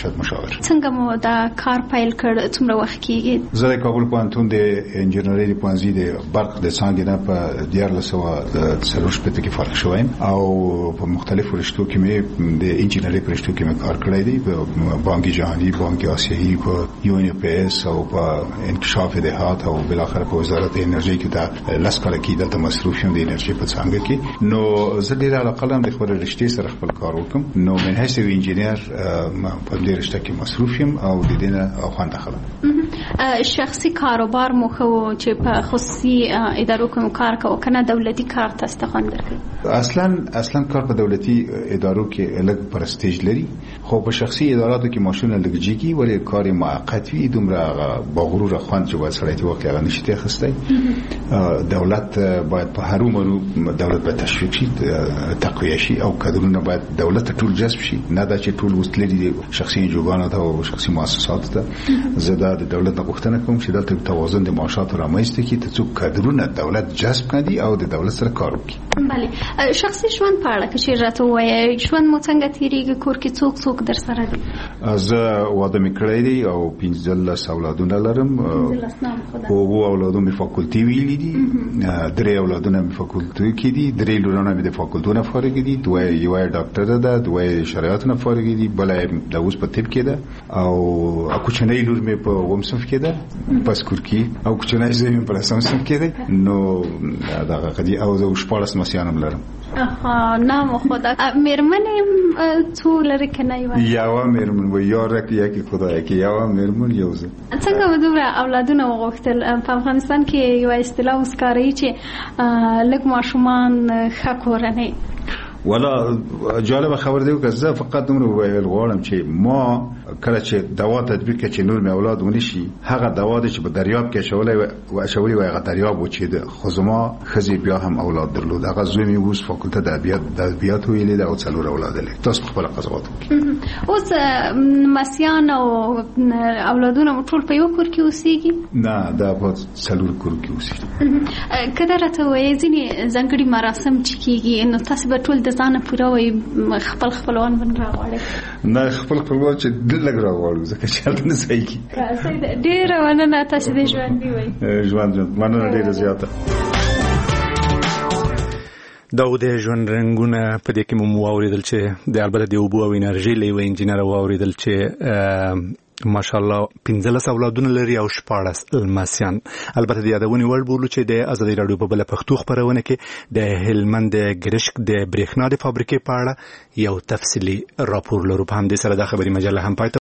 ارشد مشاور. څنګه مو دا کار پیل کړ؟ څومره وخت کېږي؟ زه د کابل پوهنتون د انجینرۍ پوهنځي د برق د څانګې نه په 1940 کې فارغ شوم او په مختلفو رشتو کې مې د انجینرۍ په رشتو کې مې کار کړی دی، په بانک جهانی، بانک آسیایی، په UNPS او په انکشاف دهات او بالاخره په وزارت انرژي کې دا لاس کال کې د مصرف شوم د انرژي په څانګه کې. نو زه ډیر علاقه لرم د خپل رشتې سره خپل کار وکم. نو من حیث انجینر په دې رشته کې مصروف یم او د دې نه خوند اخلم. شخصي کاروبار مو خو چې په خصوصي ادارو کې کار کوو کنه دولتي کار تاسو خوند درکړي؟ اصلا کار په دولتي ادارو کې الګ پرستیج لري، خو په شخصي اداراتو کې ماشونه لګجیږي ولې کار موقت وي، دومره باغرور خوند چې وایي سړی ته وخت هغه نشي اخیستی. دولت باید په هر عمر دولت باید تشویق شي، تقویه شي او کادرونه باید دولت ټول جذب شي، نه دا چې ټول وستلري شخصي جوګانو ته او شخصي مؤسساتو ته. زه د دولت نه غوښتنه کوم چې دلته توازن د معاشاتو رامنځته کړي ترڅو کادرونه دولت جذب کړي او د دولت سره کار وکړي. بله، شخصي ژوند په اړه چې راته وایي ژوند مو څنګه تیریږي؟ کور کې څوک در سره دي؟ زه واده مې کړی دی او 15 اولادونه لرم. 15 اولادونه مې فاکولټي ویلي دي، 3 اولادونه مې فاکولټي کې دي، 3 لورونه مې د فاکولټونو فارغ دي، یو ډاکټر ده، دوه شریعت نه فارغ دي، بل د اوس په طب کې ده او کوچنۍ لور مې په ومسف کې ده پس کور کې او کوچنۍ زوی مې په لسم کې ده. نو دا غدي او زه شپږ مسیانم لرم. نه مو خدا مېرمن څو لري کنه؟ یو مېرمن و یو رکیه کې خدای کې یو مېرمن یو زه. څنګه به دومره اولادونه وغوښتل؟ په افغانستان کې یو اصطلاح وسکاري چې لږ ماشومان ښه کورنۍ. ولا جالب خبر دی که زه فقط دومره ویل غواړم چې ما کله چې دوا تطبیق کړي چې نور مې اولاد ونشي، هغه دوا چې په دریاب کې شولې و هغه دریاب و چې خو زما خزي بیا هم اولاد درلود. هغه زوی مې اوس فاکولټه د ادبیات ویلې او څلور اولاد لري. تاسو خپل قضاوت وکړئ. اوس مسیان او اولادونه ټول په یو کور کې اوسېږي؟ نه، دا په څلور کور کې اوسېږي. کله راته وایي ځینې ځانګړي مراسم چې کېږي نو تاسو به ټول د ځانه پوره وایي خپل خپلوان باندې راغواړئ؟ نه، خپل خپلوان چې لږ راغواړو ځکه چې هلته نه ځای کې. ډېره مننه، تاسو دې ژوندي وایي. ژوند مننه ډېره زیاته. دا د ژوند رنګونه په دې کې مو واوریدل چې د البته د اوبو او انرژي له یو انجینر واوریدل چې ماشاءالله 15 اولادونه لري او 14 لمسیان. البته د یادونې وړ بولو چې د ازادي رادیو په بل پښتو خبرونه کې د هلمند ګرشک د برېښنا د فابریکې په اړه یو تفصیلی راپور لرو. په همدې سره د خبري مجله هم پای